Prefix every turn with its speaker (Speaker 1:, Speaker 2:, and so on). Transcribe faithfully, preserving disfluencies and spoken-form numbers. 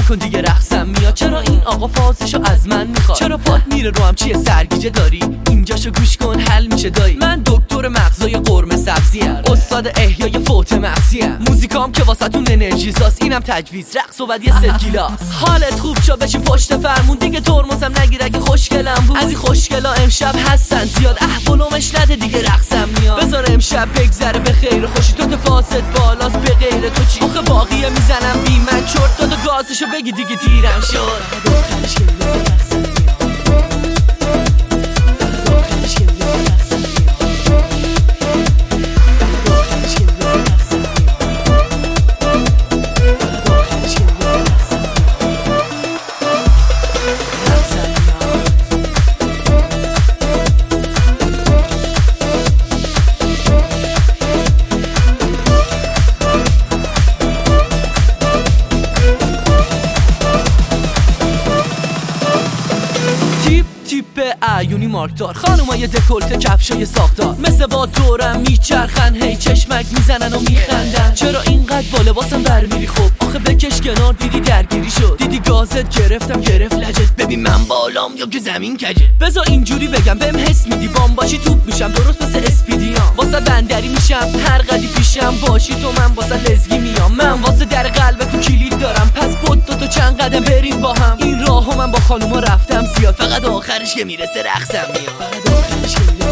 Speaker 1: نکن دیگه رقصم میاد. چرا این آقا فازشو از من میخواد؟ چرا پات میره رو هم چیه سرگیجه داری؟ اینجاشو گوش کن حل میشه دایی. من دکتر مغزای قرمه سبزی ام، استاد احیای فوت مغزی ام. موزیکام که واسهتون انرژی ساز، اینم تجویز رقص و بعد یه ست گیلاس. حالت خوب شو بشین پشت فرمون، دیگه ترمزم نگیر اگه خوشگلم بود. از این خوشگلا امشب هستن زیاد، احوالومش نده دیگه رقصم میاد. بذار امشب بگذره به خیر خوشی، تو فاست بالاست به غیر تو چی؟ آخه باقیه میزنم بی من چرت، داد و گازشو بگی دیگه دیرم شد. عیونی مارکدار، خانومای دکولته کفشای ساختار، مثل با دورم میچرخن هی چشمک میزنن و میخندن. چرا اینقدر با لباسم برمیری؟ خب آخه بکش کنار، دیدی درگیری شد، دیدی گازت گرفتم گرفت لجت. ببین من بالام یا که زمین کجه، بذار اینجوری بگم بهم حس میدی، بام باشی توپ میشم درست مثل اسپیدیام. واسه بندری میشم هر قدی پیشم باشی تو، من واسه لزگی میام. من واسه در قلب تو کلید دارم، پس بود تو, تو چند قدم بریم با هم. این راهو من با خانوما رفتم زیاد، فقط آخرش که میرسه رقصم میاد.